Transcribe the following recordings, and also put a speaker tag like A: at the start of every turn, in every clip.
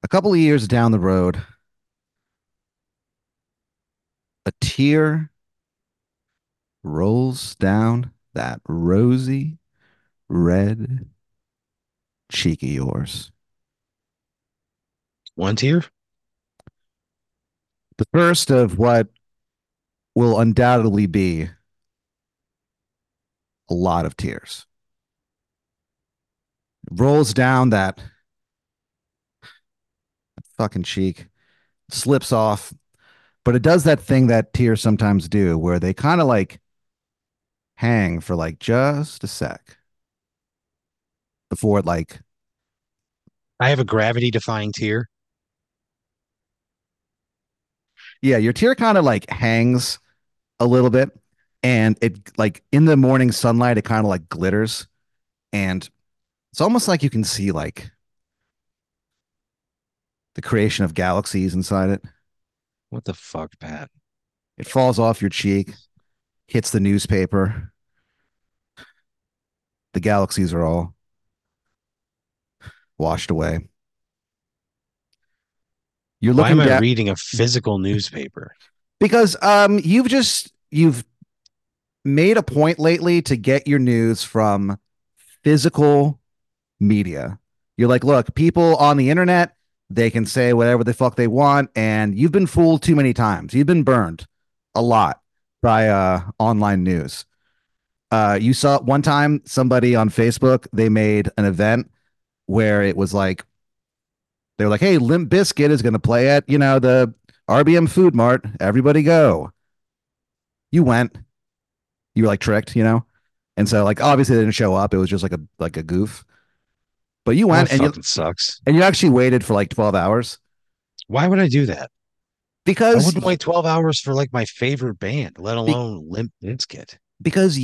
A: A couple of years down the road, a tear rolls down that rosy red cheek of yours.
B: One tier?
A: The first of what will undoubtedly be a lot of tears. Rolls down that fucking cheek, slips off, but it does that thing that tears sometimes do where they kind of like hang for like just a sec before it like,
B: I have a gravity defying tier.
A: yeah, your tear kind of like hangs a little bit, and it like in the morning sunlight it kind of like glitters, and it's almost like you can see like the creation of galaxies inside it.
B: What the fuck, Pat?
A: It falls off your cheek, hits the newspaper. The galaxies are all washed away. You're
B: Why am
A: looking
B: I
A: down
B: reading a physical newspaper?
A: because you've made a point lately to get your news from physical media. You're like, look, people on the internet, they can say whatever the fuck they want, and you've been fooled too many times. You've been burned a lot by online news. You saw one time somebody on Facebook, they made an event where it was like they were like, "Hey, Limp Bizkit is going to play at the RBM Food Mart. Everybody go." You went. You were like tricked. And so like obviously they didn't show up. It was just like a goof. But you
B: Well, that
A: went
B: fucking sucks.
A: and you actually waited for like 12 hours
B: Why would I do that? I
A: because
B: wouldn't wait 12 hours for like my favorite band, let alone Limp Bizkit.
A: because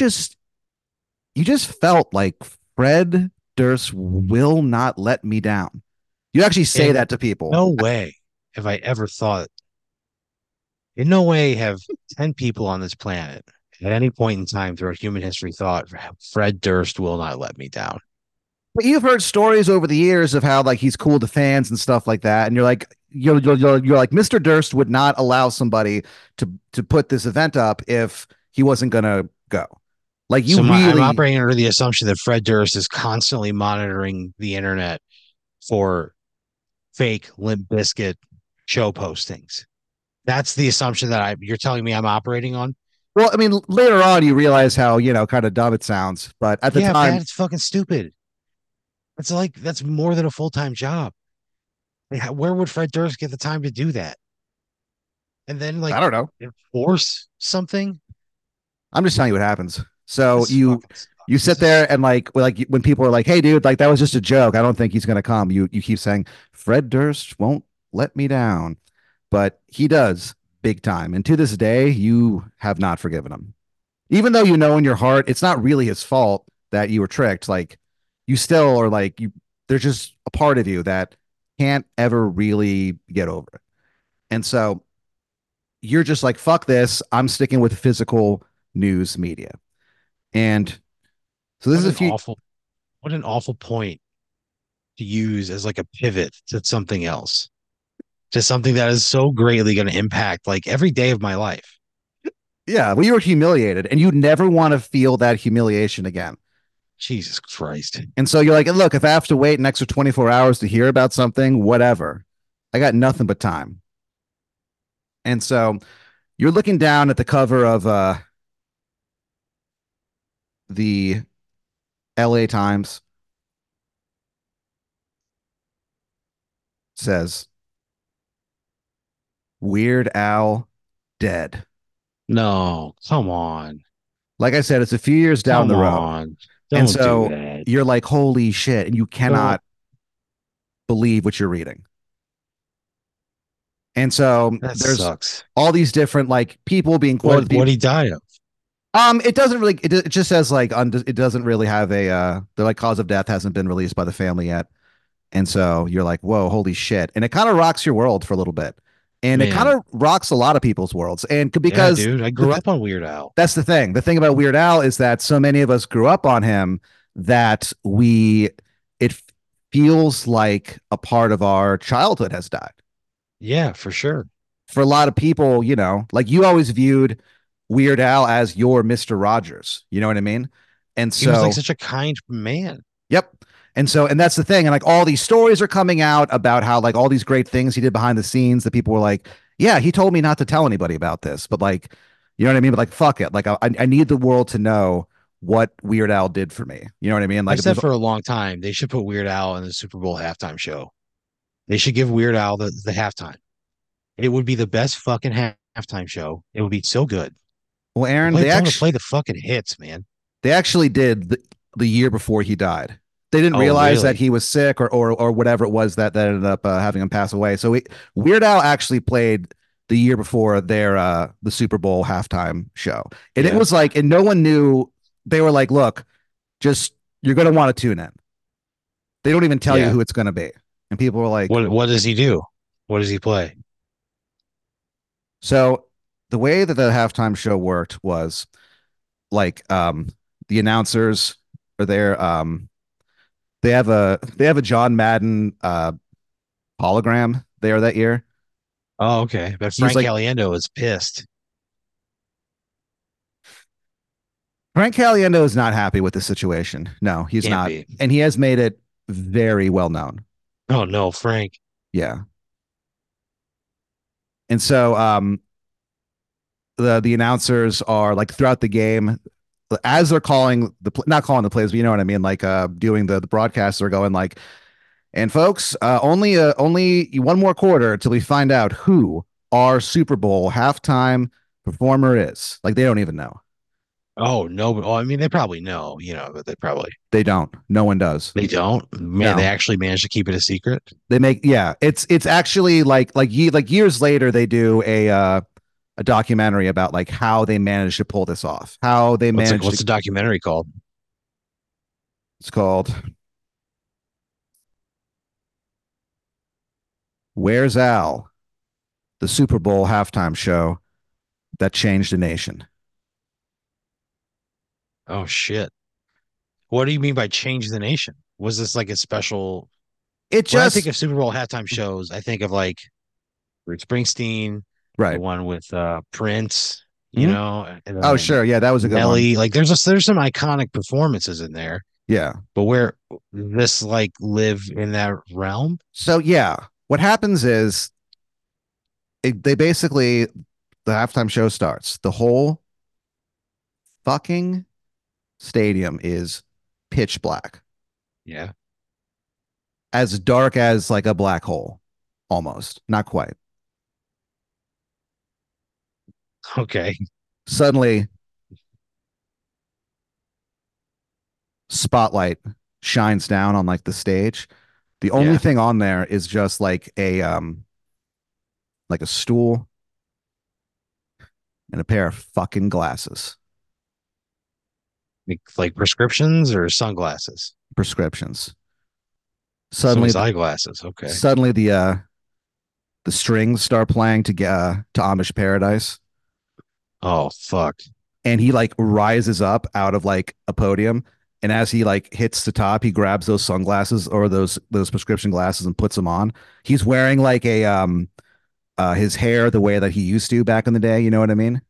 A: you just felt like Fred Durst will not let me down. You actually say
B: In
A: that to people.
B: no way have I ever thought, in no way have 10 people on this planet at any point in time throughout human history thought Fred Durst will not let me down.
A: But you've heard stories over the years of how like he's cool to fans and stuff like that, and you're like Mr. Durst would not allow somebody to put this event up if he wasn't gonna go. Like you
B: I'm
A: really,
B: operating under the assumption that Fred Durst is constantly monitoring the internet for fake Limp Bizkit show postings. That's the assumption that you're telling me I'm operating on.
A: well, I mean, later on you realize how kind of dumb it sounds, but at the
B: Yeah, Pat,
A: time,
B: it's fucking stupid. That's more than a full time job. Like, where would Fred Durst get the time to do that? And then
A: I
B: like
A: don't know.
B: enforce something?
A: I'm just telling you what happens. So
B: This
A: you
B: fucking
A: you
B: sucks. This
A: sit
B: is
A: there and like when people are like, "Hey, dude, like that was just a joke. I don't think he's gonna come." You keep saying Fred Durst won't let me down, but he does big time. And to this day, you have not forgiven him, even though you know in your heart it's not really his fault that you were tricked. Like you still are like you. There's just a part of you that can't ever really get over it, and so you're just like, "Fuck this. I'm sticking with physical news media." And so this
B: what
A: is a
B: an
A: few.
B: awful what an awful point to use as like a pivot to something else. To something that is so greatly going to impact like every day of my life.
A: Yeah, well, you were humiliated, and you never want to feel that humiliation again.
B: Jesus Christ.
A: And so you're like, look, if I have to wait an extra 24 hours to hear about something, whatever. I got nothing but time. And so you're looking down at the cover of the LA Times. Says Weird Al dead.
B: No, come on.
A: Like I said, it's a few years down
B: Come
A: the road.
B: on.
A: And
B: Don't do
A: so
B: that.
A: you're like, holy shit. And you
B: Don't.
A: cannot believe what you're reading. And so
B: That
A: there's
B: sucks.
A: all these different like people being quoted.
B: What he died of?
A: It doesn't really. It just says like it doesn't really have a. The like cause of death hasn't been released by the family yet, and so you're like, whoa, holy shit! And it kind of rocks your world for a little bit, and it kind
B: Man.
A: of rocks a lot of people's worlds, and
B: Yeah,
A: because
B: dude. I grew up on Weird Al.
A: that's the thing. The thing about Weird Al is that so many of us grew up on him that it feels like a part of our childhood has died.
B: Yeah, for sure.
A: For a lot of people, like you always viewed Weird Al as your Mr. Rogers. You know what I mean? And
B: He was like
A: so,
B: such a kind man.
A: yep. And that's the thing. And like all these stories are coming out about how like all these great things he did behind the scenes that people were like, yeah, he told me not to tell anybody about this. But like, you know what I mean? But like, fuck it. Like, I need the world to know what Weird Al did for me. You know what I mean?
B: I've
A: Like,
B: said
A: there's,
B: for a long time they should put Weird Al in the Super Bowl halftime show. They should give Weird Al the halftime. It would be the best fucking halftime show. It would be so good.
A: well, Aaron,
B: Tell him to play the fucking hits, man.
A: they actually did the year before he died. They didn't
B: Oh,
A: realize that
B: really?
A: he was sick or whatever it was that ended up having him pass away. So Weird Al actually played the year before their the Super Bowl halftime show, and it
B: Yeah.
A: was like, and no one knew. They were like, "Look, just you're gonna want to tune in." They don't even tell you
B: Yeah.
A: who it's gonna be, and people were like,
B: What does he do? What does he play?
A: "So the way that the halftime show worked was like the announcers are there. They have a John Madden hologram there that year.
B: Oh, okay. But
A: He's
B: Frank
A: like
B: Caliendo is pissed.
A: Frank Caliendo is not happy with the situation. No, he's
B: Can't
A: not,
B: be.
A: and he has made it very well known.
B: Oh no, Frank.
A: Yeah, and so the announcers are like throughout the game as they're calling not calling the plays, but you know what I mean, like doing the broadcasts are going like, and folks, only one more quarter till we find out who our Super Bowl halftime performer is. Like they don't even know.
B: Oh no, but I mean they probably know, but they probably
A: They don't. No one does.
B: they don't. Man, they
A: No.
B: actually managed to keep it a secret.
A: They make yeah. It's actually like years later they do a documentary about like how they managed to pull this off. How they managed
B: What's
A: to.
B: the documentary called?
A: It's called Where's Al? The Super Bowl halftime show that changed a nation.
B: Oh shit. What do you mean by change the nation? Was this like a special
A: It
B: when I think
A: just
B: of Super Bowl halftime shows, I think of like Bruce Springsteen, the
A: right.
B: one with Prince,
A: Mhm.
B: and
A: Oh
B: then
A: sure, yeah, that was a good one.
B: Nelly. Like there's some iconic performances in there,
A: Yeah.
B: but where this like live in that realm?
A: So yeah, what happens is they basically the halftime show starts. The whole fucking stadium is pitch black,
B: Yeah.
A: as dark as like a black hole, almost. Not quite.
B: Okay.
A: Suddenly, spotlight shines down on like the stage. The only
B: Yeah.
A: thing on there is just like a stool and a pair of fucking glasses,
B: Like prescriptions or sunglasses.
A: prescriptions.
B: So
A: Suddenly,
B: his eyeglasses. Okay.
A: suddenly the strings start playing to Amish Paradise,
B: Oh fuck.
A: and he like rises up out of like a podium, and as he like hits the top, he grabs those sunglasses or those prescription glasses and puts them on. He's wearing like a his hair the way that he used to back in the day. You know what I mean?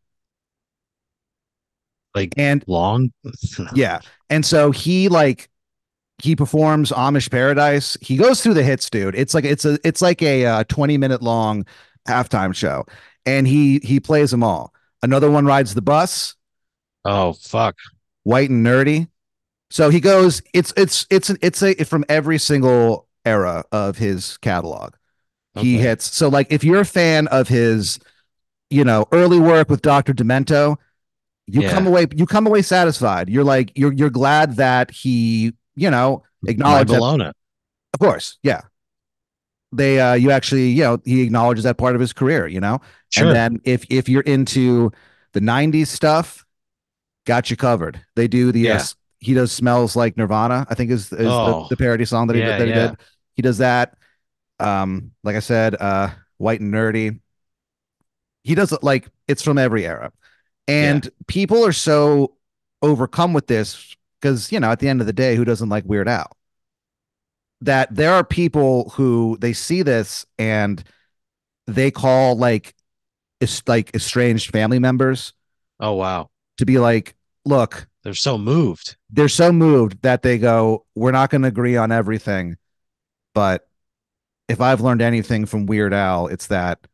B: Like
A: And
B: long.
A: yeah, and so he performs Amish Paradise. He goes through the hits, dude. It's like a 20-minute long halftime show, and he plays them all. Another one rides the bus,
B: Oh fuck.
A: white and nerdy. So he goes. It's a from every single era of his catalog. He
B: Okay.
A: hits. So like if you're a fan of his, early work with Dr. Demento,
B: Yeah.
A: you come away satisfied. You're like you're glad that he,
B: My
A: acknowledged that.
B: Bologna.
A: Of course, yeah. They you actually, he acknowledges that part of his career, And
B: Sure.
A: then if you're into the 90s stuff, got you covered. They do
B: Yeah.
A: he does Smells Like Nirvana, I think is
B: Oh,
A: the parody song
B: yeah,
A: that he
B: yeah,
A: did. He does that. Like I said, white and nerdy. He does it like it's from every era.
B: yeah.
A: And people are so overcome with this because, at the end of the day, who doesn't like Weird Al? that there are people who they see this and they call like estranged family members
B: Oh wow.
A: to be like, look,
B: They're so moved.
A: they're so moved that they go, we're not going to agree on everything, but if I've learned anything from Weird Al, it's that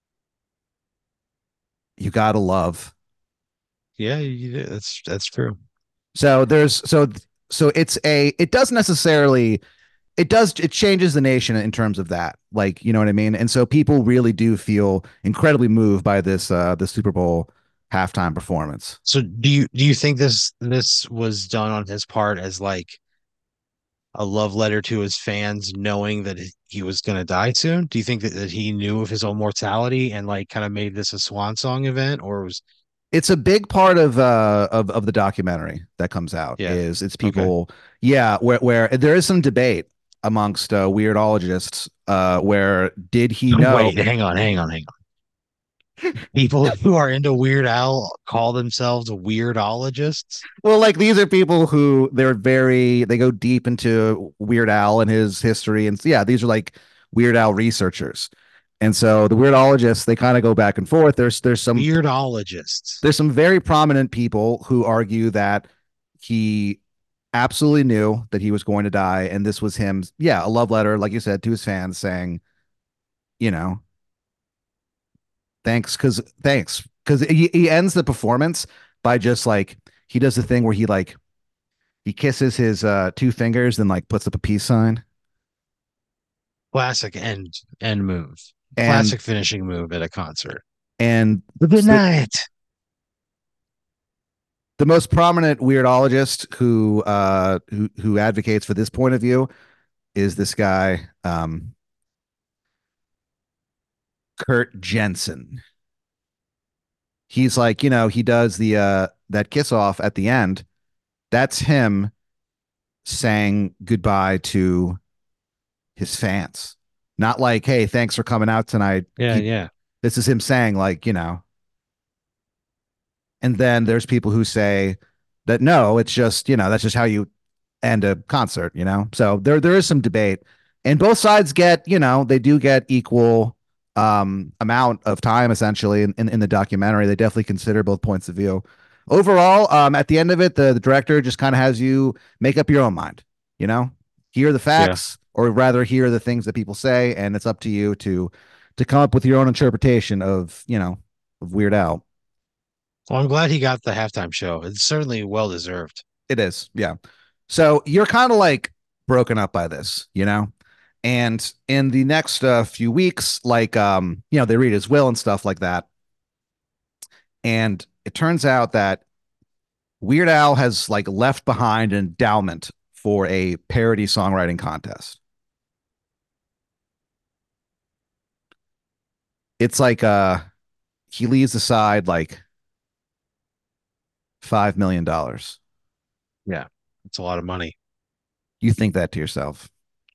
A: you gotta love.
B: Yeah, that's true.
A: So it does necessarily it changes the nation in terms of that, like, you know what I mean. And so people really do feel incredibly moved by this the Super Bowl halftime performance.
B: So do you think this was done on his part as like a love letter to his fans, knowing that he was going to die soon? Do you think that he knew of his own mortality and like kind of made this a swan song event, or was
A: It's a big part of the documentary that comes out
B: yeah?
A: is it's
B: Okay.
A: people, yeah, where there is some debate amongst weirdologists, where did he know.
B: Wait, hang on. People who are into Weird Al call themselves weirdologists.
A: Well, like these are people who they go deep into Weird Al and his history, and yeah, these are like Weird Al researchers. And so the weirdologists, they kind of go back and forth.
B: Weirdologists.
A: There's some very prominent people who argue that he absolutely knew that he was going to die, and this was him, yeah, a love letter, like you said, to his fans saying, you know, thanks, because he ends the performance by just like he does the thing where he kisses his two fingers, then like puts up a peace sign.
B: Classic end move.
A: And
B: Classic finishing move at a concert.
A: and
B: Good
A: the,
B: night.
A: the most prominent weirdologist who advocates for this point of view is this guy, Kurt Jensen. He's like, he does the that kiss off at the end. That's him saying goodbye to his fans. Not like, hey, thanks for coming out tonight.
B: Yeah, yeah.
A: This is him saying, like, and then there's people who say that no, it's just, that's just how you end a concert. So there is some debate. And both sides get, they do get equal amount of time essentially in the documentary. They definitely consider both points of view. Overall, at the end of it, the director just kind of has you make up your own mind, you know, hear the
B: Yeah.
A: facts or rather hear the things that people say, and it's up to you to come up with your own interpretation of Weird Al.
B: Well, I'm glad he got the halftime show. It's certainly well deserved.
A: It is, yeah. So you're kind of like broken up by this. And in the next few weeks, like they read his will and stuff like that. And it turns out that Weird Al has like left behind an endowment for a parody songwriting contest. It's like he leaves aside like $5 million.
B: Yeah. It's a lot of money.
A: You think that to yourself.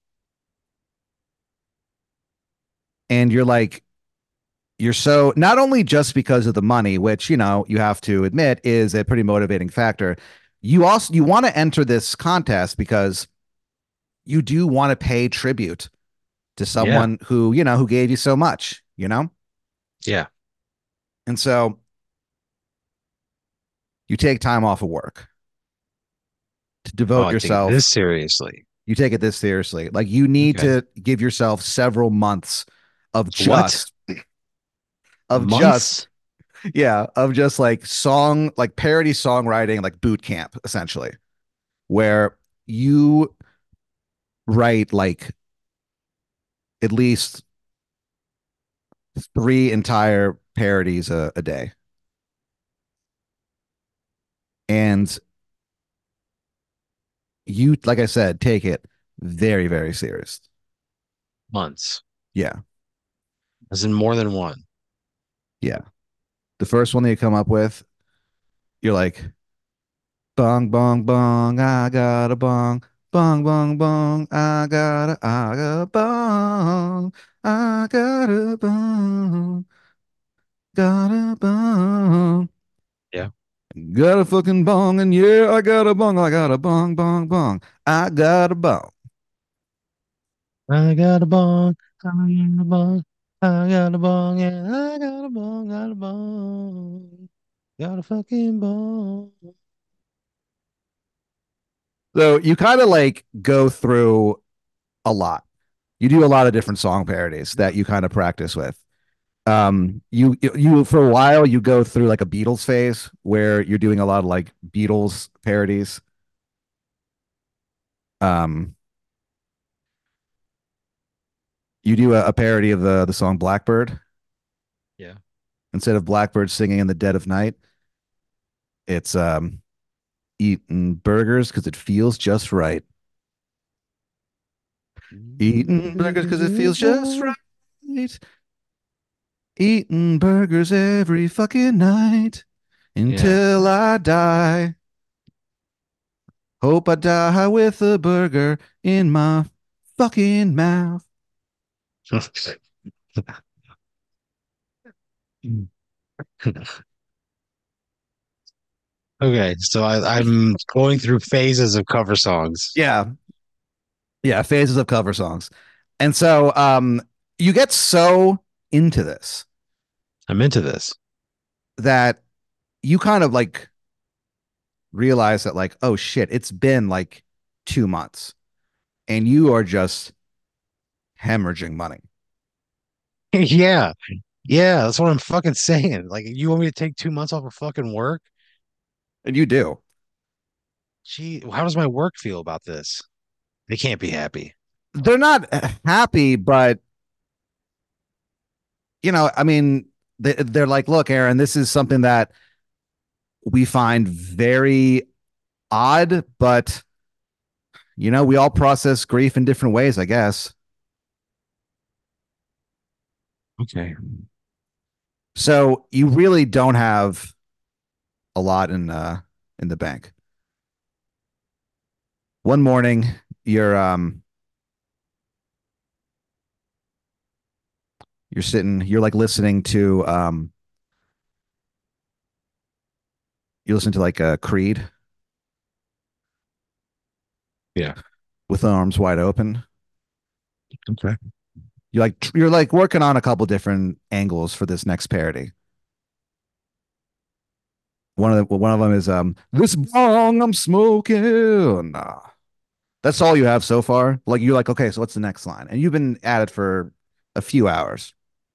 A: And you're so not only just because of the money, which you have to admit is a pretty motivating factor. You want to enter this contest because you do want to pay tribute to
B: Yeah.
A: someone who gave you so much.
B: Yeah.
A: And so you take time off of work to
B: Oh,
A: devote
B: I take this
A: yourself.
B: seriously.
A: You take it this seriously. Like you need
B: Okay.
A: to give yourself several months of
B: What?
A: just of just
B: Months?
A: yeah, of just like parody songwriting, like boot camp essentially, where you write like at least three entire parodies a day. And you, like I said, take it very, very serious.
B: Months.
A: Yeah.
B: As in more than one.
A: Yeah. The first one that you come up with, you're like, bong, bong, bong, I got a bong. Bong, bong, bong, I got a bong. I got a bong. Got a bong.
B: Yeah.
A: Got a fucking bong, and yeah, I got a bong. I got a bong, bong, bong. I got a bong.
B: I got a bong, I got a bong, I got a bong, yeah, I got a bong, got a bong, got a fucking bong.
A: So you kind of like go through a lot. You do a lot of different song parodies that you kind of practice with. You for a while you go through like a Beatles phase where you're doing a lot of like Beatles parodies. Um, you do a parody of the song Blackbird.
B: Yeah.
A: Instead of Blackbird singing in the dead of night, it's eating burgers because it feels just right. Eating burgers because it feels just right. Eating burgers every fucking night
B: Yeah.
A: until I die. Hope I die with a burger in my fucking mouth.
B: Okay, so I'm going through phases of cover songs.
A: Yeah, yeah, phases of cover songs. And so you get so into this
B: I'm into this.
A: that you kind of like realize that like, oh shit, it's been like 2 months and you are just hemorrhaging money.
B: Yeah. Yeah, that's what I'm fucking saying. Like, you want me to take 2 months off of fucking work?
A: And you do.
B: Gee, how does my work feel about this? They can't be happy.
A: They're not happy, but I mean, they're like, look, Aaron, this is something that we find very odd, but we all process grief in different ways, I guess.
B: Okay.
A: So you really don't have a lot in the bank. One morning, you're sitting, you're like listening to you listen to like Creed
B: Yeah.
A: with arms wide open.
B: Okay.
A: You're like working on a couple different angles for this next parody. One of them is this bong I'm smoking. Nah. That's all you have so far. Like you're like, okay, so what's the next line? And you've been at it for a few hours.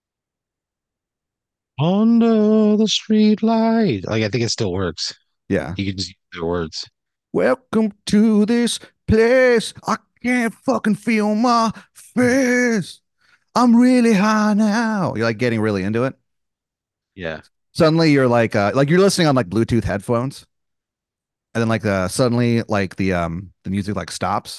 B: Under the street light. Like, I think it still works.
A: Yeah.
B: You can just use the words.
A: Welcome to this place. I can't fucking feel my face. I'm really high now. You're like getting really into it.
B: Yeah.
A: Suddenly you're like you're listening on like Bluetooth headphones. And then like suddenly like the music like stops.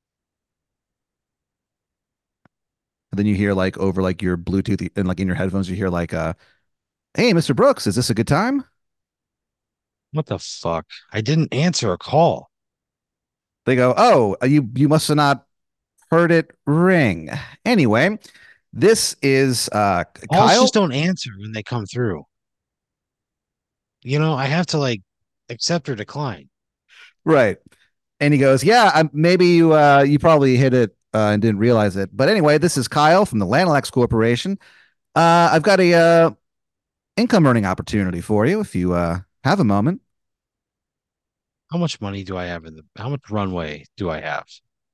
A: And then you hear like over like your Bluetooth and like in your headphones, you hear like hey, Mr. Brooks, is this a good time?
B: What the fuck? I didn't answer a call.
A: They go, oh, you must have not heard it ring. Anyway, this is
B: Calls just
A: Kyle.
B: don't answer when they come through. I have to like accept or decline.
A: Right. And he goes, yeah, maybe you probably hit it and didn't realize it. But anyway, this is Kyle from the Lanalax Corporation. I've got a income earning opportunity for you if you have a moment.
B: How much money do I have how much runway do I have?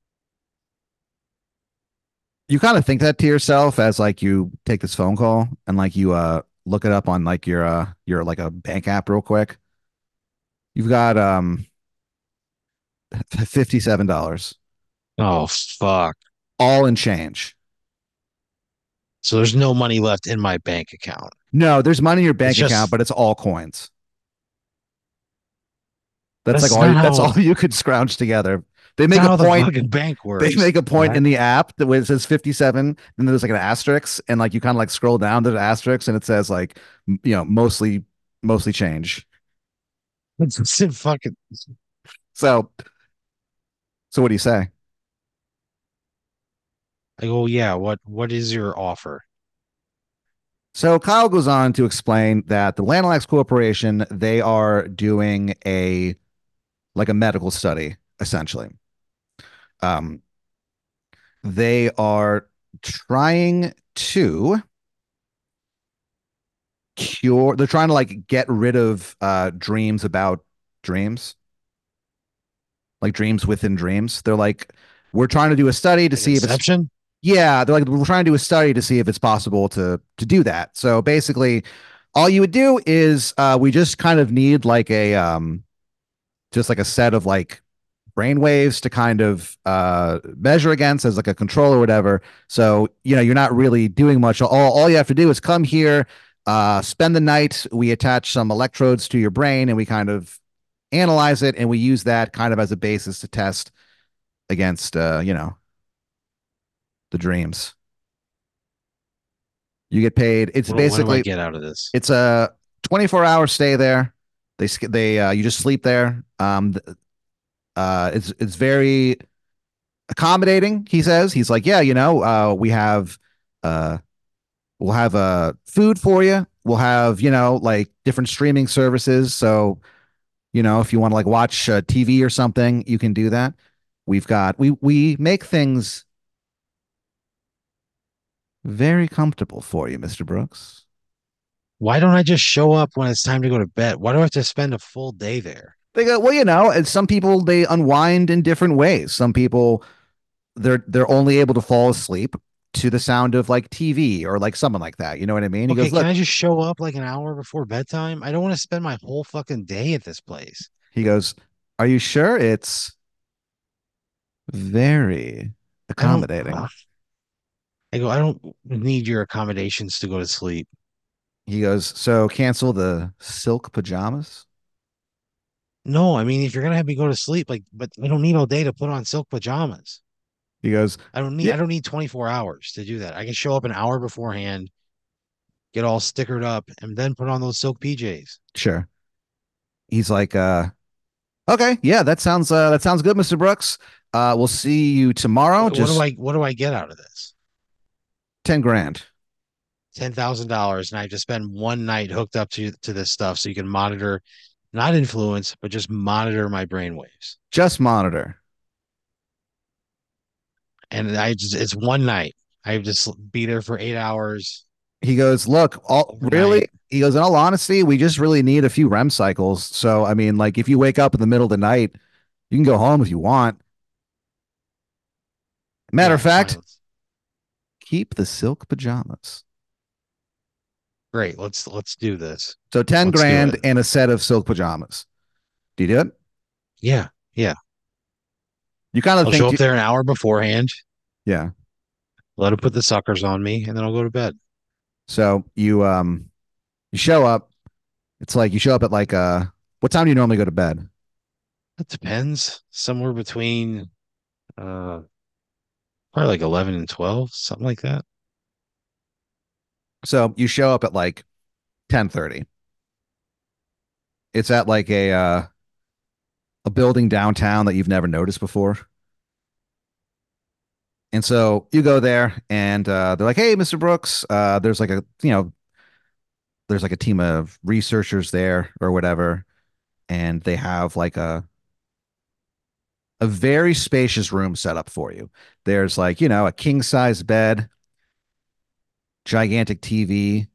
A: You kind of think that to yourself as like you take this phone call and like you look it up on like your like a bank app real quick. You've got $57
B: Oh, fuck.
A: all in change.
B: So there's no money left in my bank account.
A: No, there's money in your
B: It's
A: bank account,
B: just,
A: but it's all coins. That's like
B: that's
A: all
B: not
A: that's
B: how,
A: all you could scrounge together. They
B: that's
A: make
B: not
A: a
B: how the
A: point
B: fucking bank
A: they
B: works.
A: make a point
B: What?
A: in the app that where it says 57, then there's like an asterisk, and like you kind of like scroll down to the asterisk and it says like mostly change.
B: It's fucking,
A: So what do you say?
B: I go, yeah, what is your offer?
A: So Kyle goes on to explain that the Lanalax Corporation, they are doing a medical study essentially. Um, They are trying to cure, they're trying to like get rid of dreams about dreams, like dreams within dreams. They're like, we're trying to do a study to
B: Like
A: see if it's,
B: Inception?
A: yeah, they're like, we're trying to do a study to see if it's possible to do that. So basically, all you would do is we just kind of need like a just like a set of like brain waves to kind of measure against as like a control or whatever. So, you know, you're not really doing much. All you have to do is come here, spend the night. We attach some electrodes to your brain and we kind of analyze it. And we use that kind of as a basis to test against, you know, the dreams. You get paid. It's
B: What do I
A: basically,
B: get out of this?
A: it's a 24-hour stay there. You just sleep there. It's very accommodating. He says he's like, yeah, you know, uh, we'll have food for you. We'll have, you know, like different streaming services. So, you know, if you want to like watch TV or something, you can do that. We make things very comfortable for you, Mr. Brooks.
B: Why don't I just show up when it's time to go to bed? Why do I have to spend a full day there?
A: They go, well, you know, and some people they unwind in different ways. Some people they're only able to fall asleep to the sound of like TV or like someone like that. You know what I mean? He
B: Okay,
A: goes,
B: can
A: look,
B: I just show up like an hour before bedtime? I don't want to spend my whole fucking day at this place.
A: he goes, are you sure it's very
B: I don't,
A: accommodating?
B: I don't need your accommodations to go to sleep.
A: He goes, so cancel the silk pajamas?
B: No, I mean, if you're gonna have me go to sleep, like, but I don't need all day to put on silk pajamas.
A: He goes, yeah,
B: I don't need 24 hours to do that. I can show up an hour beforehand, get all stickered up, and then put on those silk PJs.
A: sure. He's like, okay, yeah, that sounds good, Mr. Brooks. We'll see you tomorrow. Just
B: What do I get out of this?
A: 10 grand.
B: $10,000, and I have to spend one night hooked up to this stuff so you can monitor, not influence, but just monitor my brain waves.
A: Just monitor.
B: And it's one night. I just be there for 8 hours
A: He goes, look, all
B: overnight.
A: really, he goes, in all honesty, we just really need a few REM cycles. So, I mean, like if you wake up in the middle of the night, you can go home if you want. Matter of
B: Yeah,
A: fact,
B: fine.
A: keep the silk pajamas.
B: Great. Let's do this.
A: So 10
B: Let's do it.
A: grand and a set of silk pajamas. Do you do it?
B: Yeah, yeah.
A: You kind of
B: I'll show
A: think,
B: up there an hour beforehand,
A: yeah.
B: let him put the suckers on me, and then I'll go to bed.
A: So you show up. It's like you show up at like what time do you normally go to bed?
B: That depends. Somewhere between uh probably like 11 and 12, something like that.
A: So you show up at like 10:30. It's at like a building downtown that you've never noticed before. And so you go there and they're like, "Hey, Mr. Brooks, there's like a, you know, there's like a team of researchers there or whatever, and they have like a very spacious room set up for you. There's like, you know, a king size bed, gigantic TV.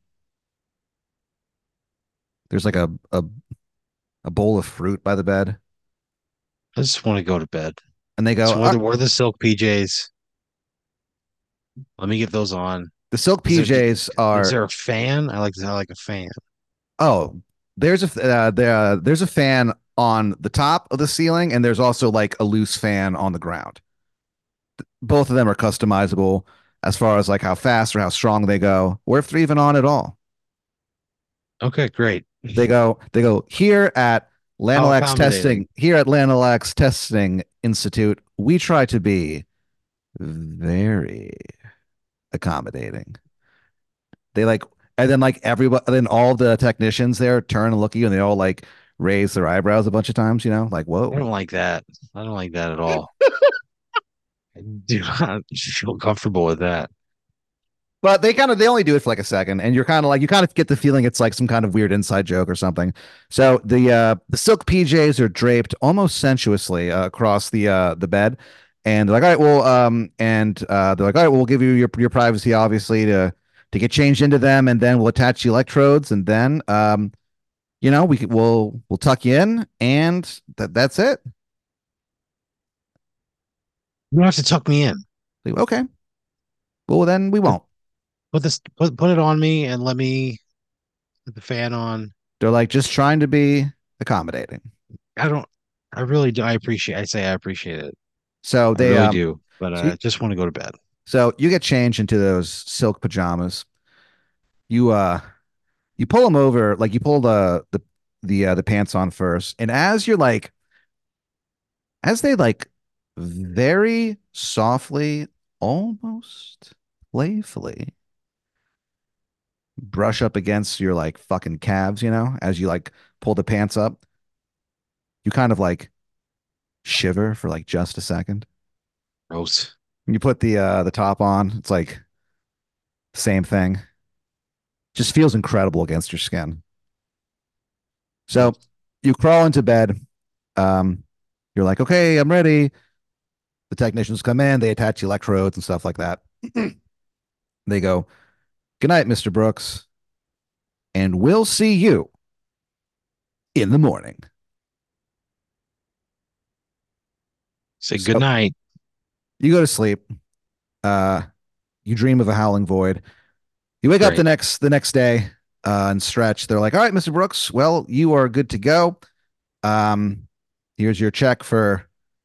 A: There's like a bowl of fruit by the bed.
B: I just want to go to bed.
A: And they go,
B: So where are the silk PJs? Let me get those on.
A: the silk
B: Is there
A: PJs
B: is
A: are,
B: there a fan? I like a fan.
A: oh, there's a fan on the top of the ceiling, and there's also like a loose fan on the ground. Both of them are customizable as far as like how fast or how strong they go, or if they're even on at all.
B: Okay, great.
A: They go here at
B: How
A: Lanolax
B: accommodating.
A: Testing, here at Lanolax Testing Institute, we try to be very accommodating. They like, and then like everybody, then all the technicians there turn and look at you, and they all like raise their eyebrows a bunch of times. You know, like
B: I
A: whoa.
B: don't like that. I don't like that at all. I do not feel comfortable with that.
A: But they only do it for like a second, and you're kind of like you kind of get the feeling it's like some kind of weird inside joke or something. So the silk PJs are draped almost sensuously across the bed, And they're like, all right, well, they're like, all right, we'll give you your privacy, obviously, to get changed into them, and then we'll attach the electrodes, and then we'll tuck you in, and that's it.
B: You don't have to tuck me in.
A: Like, okay, well then we won't.
B: Put it on me and let me put the fan on.
A: They're like just trying to be accommodating.
B: I don't. I really do. I appreciate. I say I appreciate it.
A: So
B: I
A: they
B: really do. But
A: so you,
B: I just want to go to bed.
A: so you get changed into those silk pajamas. You you pull them over, like you pull the pants on first, and as they like very softly, almost playfully brush up against your like fucking calves, as you like pull the pants up, you kind of like shiver for like just a second.
B: Gross.
A: When you put the top on, it's like same thing. Just feels incredible against your skin. So you crawl into bed. Um, you're like, okay, I'm ready. The technicians come in, they attach electrodes and stuff like that. They go, good night, Mr. Brooks, and we'll see you in the morning.
B: Say good
A: So
B: night.
A: you go to sleep. Uh, you dream of a howling void. You wake up the
B: Great.
A: next day and stretch. They're like, all right, Mr. Brooks, well, you are good to go. Um, here's your check for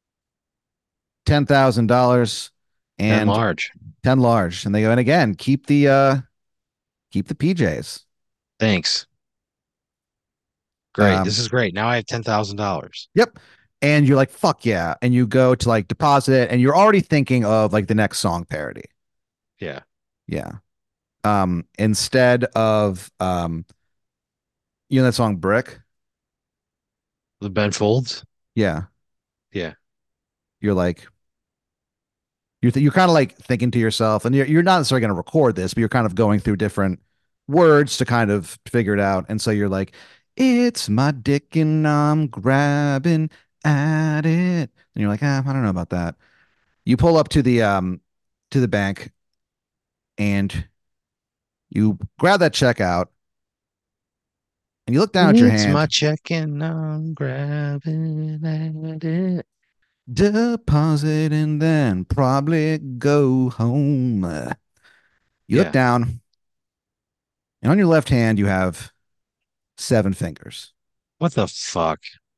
A: $10,000
B: And
A: and
B: large.
A: 10 large. And they go, and again, keep the PJs.
B: Thanks. Great.
A: Um,
B: This is great. Now I have $10,000.
A: yep. And you're like, fuck yeah. And you go to like deposit it, and you're already thinking of like the next song parody.
B: Yeah.
A: Yeah. Instead of that song Brick?
B: The Ben Folds.
A: Yeah.
B: Yeah.
A: You're like you're kind of like thinking to yourself, and you're not necessarily going to record this, but you're kind of going through different words to kind of figure it out. And so you're like, it's my dick and I'm grabbing at it. And you're like, I don't know about that. You pull up to the bank, and you grab that check out, and you look down at your
B: It's my
A: hand,
B: check and I'm grabbing at it.
A: deposit, and then probably go home. You look
B: Yeah.
A: down, and on your left hand you have seven fingers.
B: What the fuck?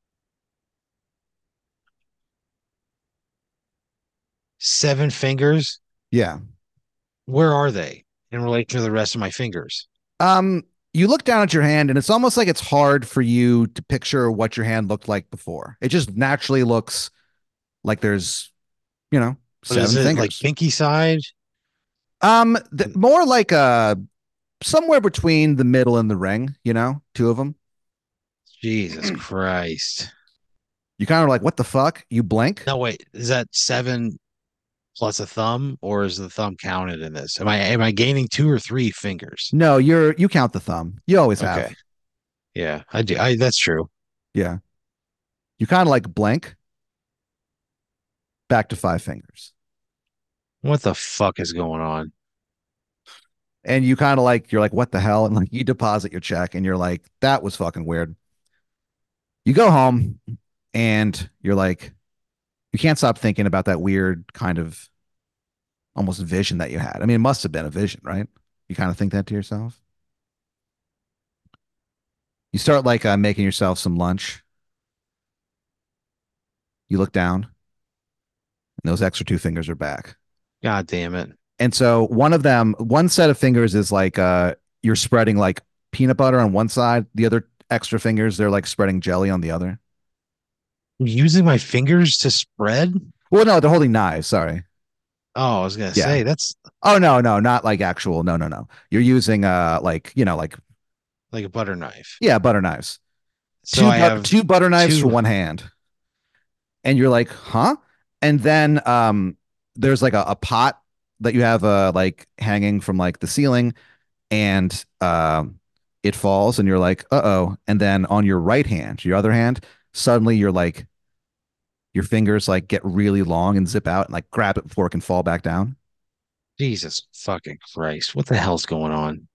B: 7 fingers?
A: Yeah.
B: Where are they in relation to the rest of my fingers?
A: Um, you look down at your hand, and it's almost like it's hard for you to picture what your hand looked like before. It just naturally looks like there's,
B: But is
A: seven
B: it like
A: fingers.
B: pinky side?
A: More like somewhere between the middle and the ring, two of them.
B: Jesus Christ.
A: You kind of like, what the fuck? You blink.
B: No, wait, is that seven plus a thumb, or is the thumb counted in this? Am I gaining 2 or 3 fingers?
A: No, you count the thumb. You always
B: Okay.
A: have.
B: Yeah, I do. That's true.
A: Yeah. You kind of like blink back to five fingers.
B: What the fuck is going on?
A: And you kind of like, you're like, what the hell? And like, you deposit your check, and you're like, that was fucking weird. You go home, and you're like, you can't stop thinking about that weird kind of almost vision that you had. I mean, it must have been a vision, right? You kind of think that to yourself. You start like making yourself some lunch. You look down, and those extra two fingers are back.
B: God damn it.
A: And so one set of fingers is like you're spreading like peanut butter on one side. The other extra fingers, they're like spreading jelly on the other.
B: Using my fingers to spread?
A: Well, no, they're holding knives. Sorry.
B: Oh, I was gonna
A: Yeah.
B: say that's
A: Oh no, no, not like actual. No, no, no. You're using like like
B: like a butter knife.
A: yeah, butter knives.
B: So I have
A: Two butter knives for
B: two.
A: one hand. And you're like, huh? And then there's like a pot that you have like hanging from like the ceiling, and it falls, and you're like, uh-oh. And then on your right hand, your other hand, suddenly your fingers like get really long and zip out and like grab it before it can fall back down.
B: Jesus fucking Christ. What the hell's going on?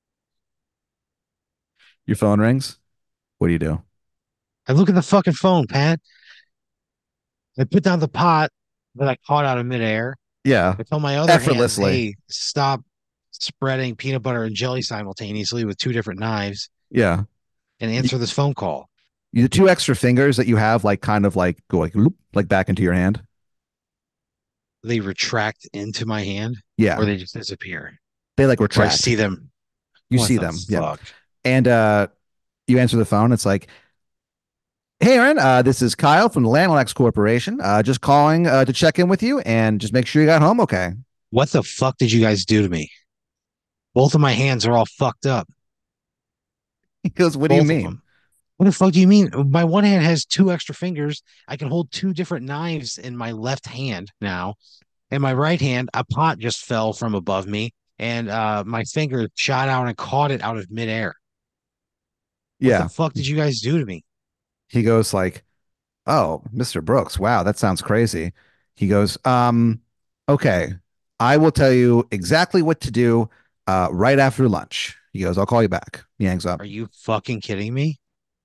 A: Your phone rings. What do you do?
B: I look at the fucking phone, Pat. I put down the pot that I caught out of midair.
A: Yeah,
B: I tell my other hand,
A: effortlessly.
B: hey, stop spreading peanut butter and jelly simultaneously with two different knives
A: Yeah.
B: and
A: You,
B: answer this phone call.
A: the two extra fingers that you have, like kind of like go like loop, like back into your hand.
B: They retract into my hand or
A: Yeah,
B: they just disappear.
A: they like
B: Or I
A: retract.
B: see them.
A: You
B: What
A: see
B: the
A: them. Yeah,
B: fuck?
A: and you answer the phone. It's like, hey, Aaron, this is Kyle from the Landlex Corporation. Just calling to check in with you and just make sure you got home okay.
B: What the fuck did you guys do to me? Both of my hands are all fucked up.
A: He goes, what do you
B: Both of
A: mean?
B: them. What the fuck do you mean? My one hand has two extra fingers. I can hold two different knives in my left hand now. In my right hand, a pot just fell from above me, and my finger shot out and caught it out of midair. What the
A: Yeah.
B: fuck did you guys do to me?
A: He goes like, oh, Mr. Brooks, wow, that sounds crazy. He goes, okay, I will tell you exactly what to do right after lunch. He goes, I'll call you back. He hangs up.
B: Are you fucking kidding me?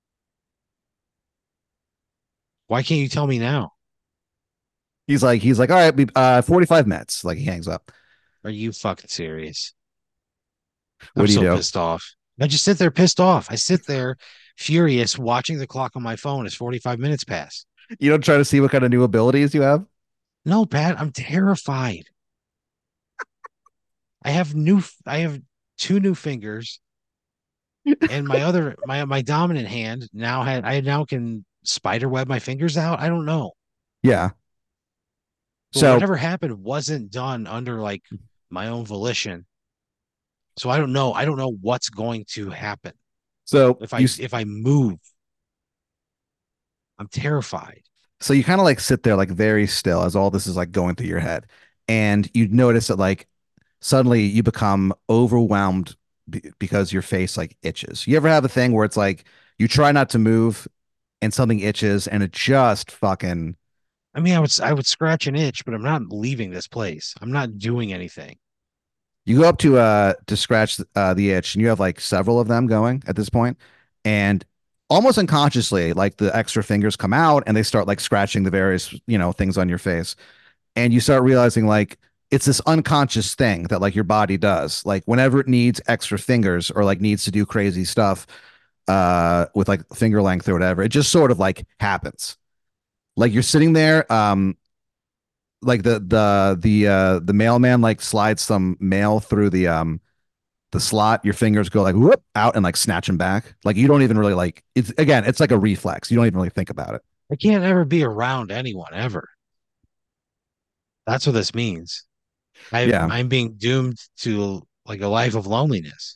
B: Why can't you tell me now?
A: He's like, all right, 45 minutes. Like he hangs up.
B: Are you fucking serious? I'm
A: What do you
B: so
A: do?
B: pissed off. I just sit there pissed off. I sit there furious watching the clock on my phone as 45 minutes pass.
A: You don't try to see what kind of new abilities you have?
B: No, Pat, I'm terrified. I have two new fingers and my dominant hand I now can spider web my fingers out. I don't know.
A: Yeah.
B: But
A: So
B: whatever happened wasn't done under like my own volition. So I don't know. I don't know what's going to happen.
A: so you
B: If I move, I'm terrified.
A: so you kind of like sit there like very still as all this is like going through your head, and you notice that like suddenly you become overwhelmed because your face like itches. You ever have a thing where it's like you try not to move and something itches and it just fucking
B: I mean, I would scratch an itch, but I'm not leaving this place. I'm not doing anything.
A: you go up to scratch the itch and you have like several of them going at this point, and almost unconsciously like the extra fingers come out and they start like scratching the various things on your face, and you start realizing like it's this unconscious thing that like your body does like whenever it needs extra fingers or like needs to do crazy stuff with like finger length or whatever, it just sort of like happens. Like you're sitting there, like the mailman like slides some mail through the slot, your fingers go like whoop out and like snatch them back. Like you don't even really like it's again, it's like a reflex. You don't even really think about it.
B: I can't ever be around anyone ever. That's what this means.
A: Yeah.
B: I'm being doomed to like a life of loneliness.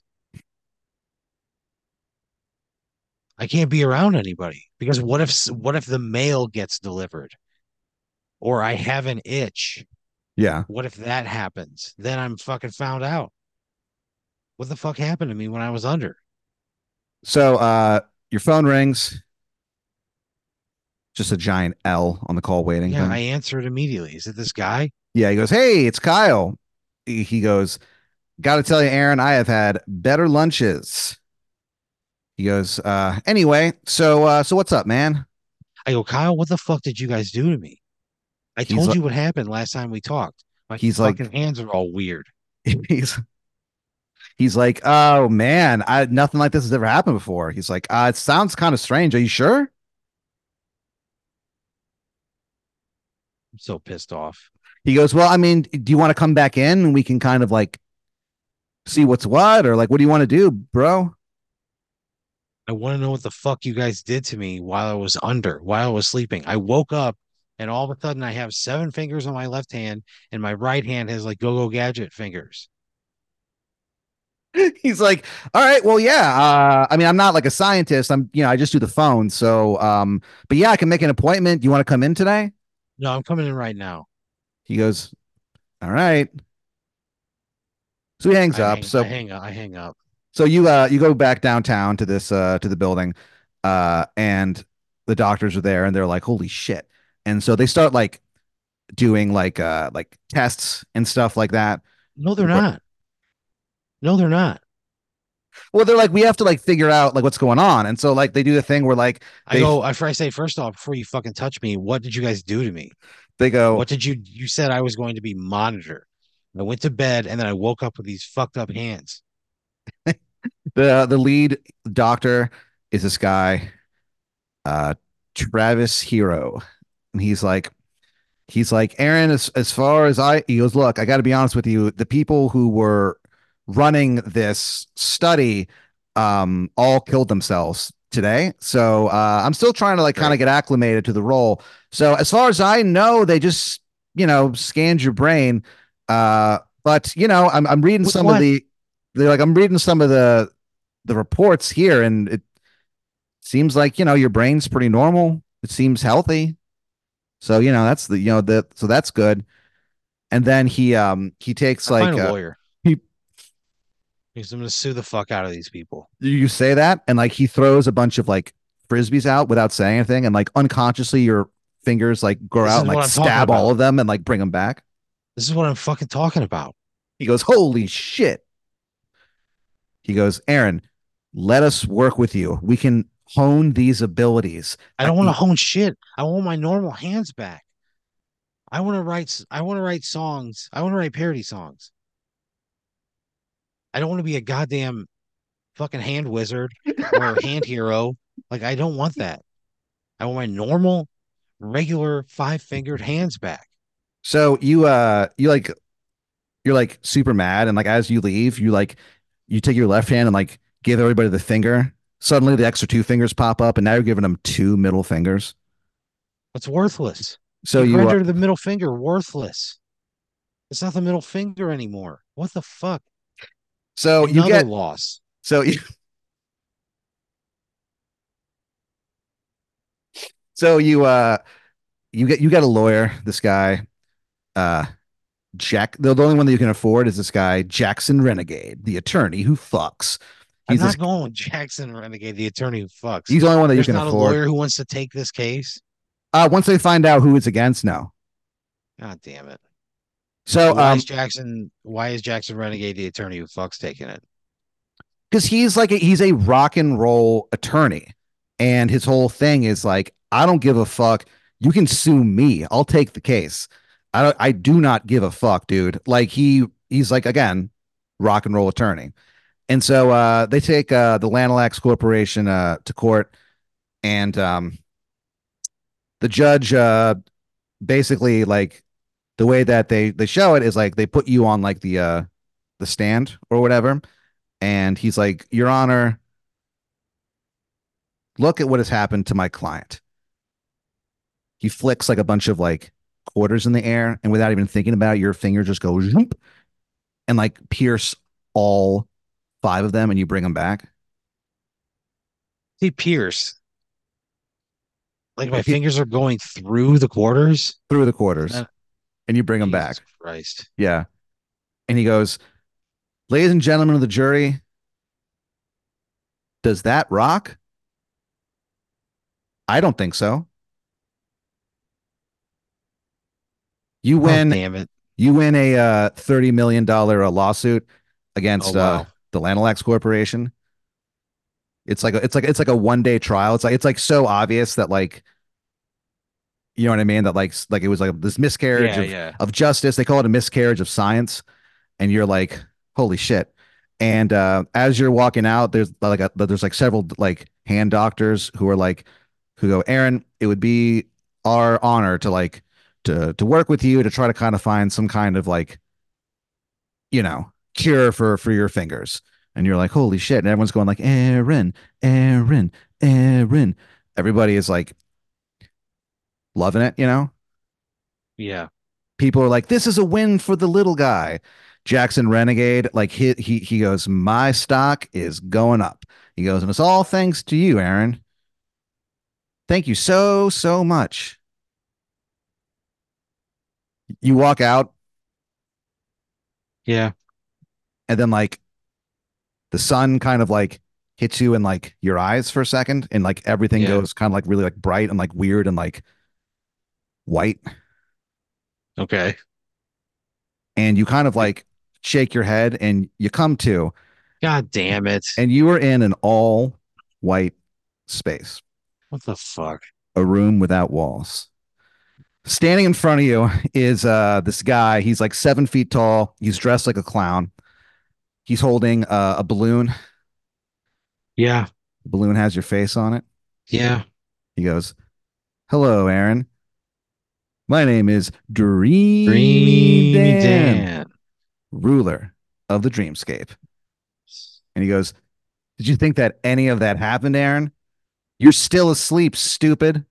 B: I can't be around anybody because what if the mail gets delivered or I have an itch?
A: Yeah.
B: What if that happens? Then I'm fucking found out. What the fuck happened to me when I was under?
A: So your phone rings, just a giant L on the call waiting
B: Yeah, I
A: thing.
B: answered immediately. Is it this guy?
A: Yeah, he goes, "Hey, it's Kyle." He goes, "Got to tell you, Aaron, I have had better lunches." He goes, "Anyway, so what's up, man?"
B: I go, Kyle, what the fuck did you guys do to me? I
A: He's
B: told
A: like,
B: you what happened last time we talked. My
A: he's
B: fucking
A: like,
B: hands are all weird.
A: he's he's like, "Oh man, I nothing like this has ever happened before." He's like, "It sounds kind of strange. Are you sure?"
B: I'm so pissed off.
A: He goes, "Well, I mean, do you want to come back in and we can kind of like see what's what, or like, what do you want to do, bro?"
B: I want to know what the fuck you guys did to me while I was under, while I was sleeping. I woke up and all of a sudden I have seven fingers on my left hand and my right hand has like go-go gadget fingers.
A: He's like, all right, well, yeah. I mean, I'm not like a scientist. I just do the phone. So, but yeah, I can make an appointment. Do you want to come in today?
B: No, I'm coming in right now.
A: He goes, all right. So he hangs up. So,
B: I hang up.
A: so you go back downtown to this to the building, and the doctors are there, and they're like, holy shit. And so they start like doing like tests and stuff like that.
B: No, they're not. No, they're not.
A: Well, they're like, we have to like figure out like what's going on. And so like they do the thing where like
B: I
A: they
B: go, I say, first off, before you fucking touch me, what did you guys do to me?
A: they go
B: What did you said I was going to be monitored. I went to bed and then I woke up with these fucked up hands.
A: the lead doctor is this guy, uh Travis Hero. And he's like, Aaron, as far as he goes, look, I got to be honest with you. The people who were running this study all killed themselves today. So I'm still trying to like kind of
B: Right.
A: get acclimated to the role. So as far as I know, they just, scanned your brain. But I'm reading
B: With
A: some of
B: what?
A: I'm reading some of the reports here, and it seems like, your brain's pretty normal. It seems healthy. So, that's so that's good. And then he takes
B: I find
A: like
B: a lawyer
A: he
B: because I'm going to sue the fuck out of these people.
A: you say that, and like he throws a bunch of like frisbees out without saying anything, and like unconsciously your fingers like grow
B: This
A: out
B: is
A: and
B: what
A: like
B: I'm talking
A: stab all
B: about.
A: of them and like bring them back.
B: This is what I'm fucking talking about.
A: He goes, holy shit. He goes, Aaron, let us work with you. We can hone these abilities.
B: I don't want to hone shit. I want my normal hands back. I want to write songs. I want to write parody songs. I don't want to be a goddamn fucking hand wizard or hand hero. Like I don't want that. I want my normal, regular five-fingered hands back.
A: So you're like super mad, and like as you leave, you take your left hand and like give everybody the finger. Suddenly the extra two fingers pop up, and now you're giving them two middle fingers.
B: It's worthless.
A: So
B: You've
A: you
B: rendered the middle finger worthless. It's not the middle finger anymore. What the fuck?
A: so you
B: Another
A: get
B: loss.
A: so you so you get a lawyer. This guy, uh Jack. The only one that you can afford is this guy Jackson Renegade, the attorney who fucks.
B: I'm
A: He's this.
B: not going with Jackson Renegade, the attorney who fucks.
A: He's the only one that you
B: There's
A: can
B: not a
A: afford.
B: lawyer who wants to take this case.
A: Once they find out who it's against, no.
B: God damn it.
A: So
B: So why is Jackson Renegade the attorney who fucks taking it?
A: because he's a rock and roll attorney, and his whole thing is like, I don't give a fuck. You can sue me. I'll take the case. I do not give a fuck, dude. Like he's like, again, rock and roll attorney. And so they take the Lanalax Corporation to court, and the judge basically, like, the way that they show it is like they put you on like the stand or whatever, and he's like, Your Honor, look at what has happened to my client. He flicks like a bunch of like quarters in the air, and without even thinking about it, your finger just goes zoop, and like pierce all five of them, and you bring them back.
B: See, Pierce, like my
A: Like he,
B: fingers are going through the quarters.
A: through the quarters,
B: Uh,
A: and you bring them
B: Jesus
A: back.
B: Christ.
A: Yeah. And he goes, Ladies and gentlemen of the jury, does that rock? I don't think so. You
B: Oh,
A: win.
B: damn it.
A: You win a $30 million lawsuit
B: Oh,
A: against
B: wow.
A: the Lanalax Corporation. It's like a 1 day trial. It's like so obvious that, like, you know what I mean, that like it was like this miscarriage
B: Yeah,
A: of
B: yeah.
A: justice. They call it a miscarriage of science, and you're like, holy shit. And as you're walking out, there's like several like hand doctors who go, Aaron, it would be our honor to like to work with you to try to kind of find some kind of like, cure for your fingers. And you're like, holy shit. And everyone's going like, Aaron, Aaron, Aaron. Everybody is like loving it.
B: Yeah.
A: People are like, this is a win for the little guy. Jackson Renegade, like he goes, my stock is going up. He goes, and it's all thanks to you, Aaron. Thank you so, so much. You walk out,
B: Yeah.
A: and then like the sun kind of like hits you in like your eyes for a second, and like everything
B: Yeah.
A: goes kind of like really like bright and like weird and like white,
B: Okay.
A: and you kind of like shake your head and you come to,
B: God damn it.
A: and you are in an all white space,
B: What the fuck?
A: a room without walls. Standing in front of you is this guy. He's like 7 feet tall. He's dressed like a clown. He's holding a balloon.
B: Yeah.
A: The balloon has your face on it.
B: Yeah.
A: He goes, "Hello, Aaron. My name is Dreamy
B: Dreamy
A: Dan,
B: Dan.
A: ruler of the dreamscape." And he goes, "Did you think that any of that happened, Aaron? You're still asleep, stupid."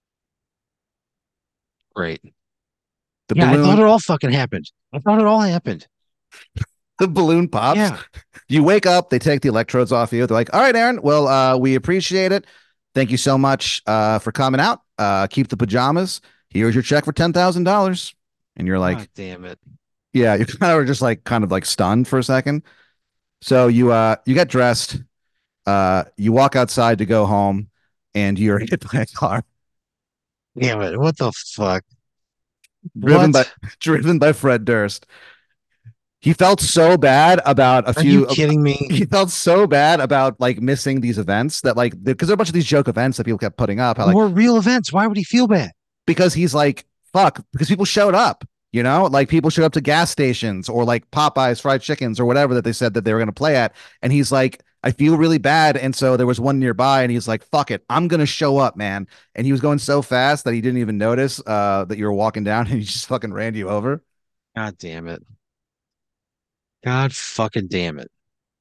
B: Great.
A: The
B: Yeah, I thought
A: balloon,
B: it all fucking happened. I thought it all happened.
A: the balloon pops.
B: Yeah.
A: You wake up, they take the electrodes off you. They're like, "All right, Aaron, well, we appreciate it. Thank you so much for coming out. Keep the pajamas. Here's your check for $10,000." And you're
B: God
A: like,
B: damn it.
A: yeah, you kind of like stunned for a second. So you get dressed, you walk outside to go home, and you're hit by a car
B: Damn it. What the fuck?
A: driven by
B: What?
A: driven by Fred Durst. He felt so bad about a
B: Are you
A: few.
B: kidding me?
A: He felt so bad about like missing these events that like because there are a bunch of these joke events that people kept putting up. How like
B: More real events. Why would he feel bad?
A: because he's like fuck because people showed up. Like people showed up to gas stations or like Popeyes fried chickens or whatever that they said that they were going to play at, and he's like, I feel really bad, and so there was one nearby, and he's like, fuck it, I'm gonna show up, man. And he was going so fast that he didn't even notice that you were walking down, and he just fucking ran you over.
B: God damn it. God fucking damn it.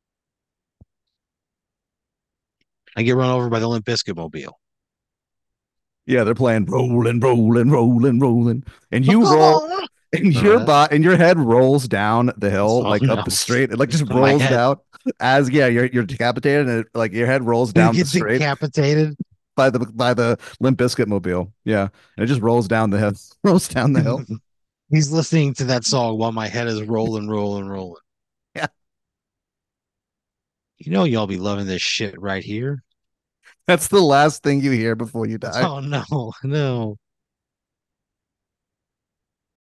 B: I get run over by the Limp Bizkit mobile.
A: Yeah, they're playing rolling, rolling, rolling, rolling, and you roll,
B: Oh,
A: and
B: remember
A: your
B: that?
A: bot and your head rolls down the hill,
B: Oh
A: like up
B: no.
A: the straight. It like just
B: My
A: rolls
B: head.
A: down as yeah, you're decapitated, and like your head rolls
B: You
A: down the
B: get
A: straight
B: decapitated.
A: by the Limp Bizkit mobile. Yeah, and it just rolls down the hill, rolls down the hill.
B: He's listening to that song while my head is rolling, rolling, rolling.
A: Yeah,
B: You know y'all be loving this shit right here.
A: that's the last thing you hear before you die.
B: Oh no, no.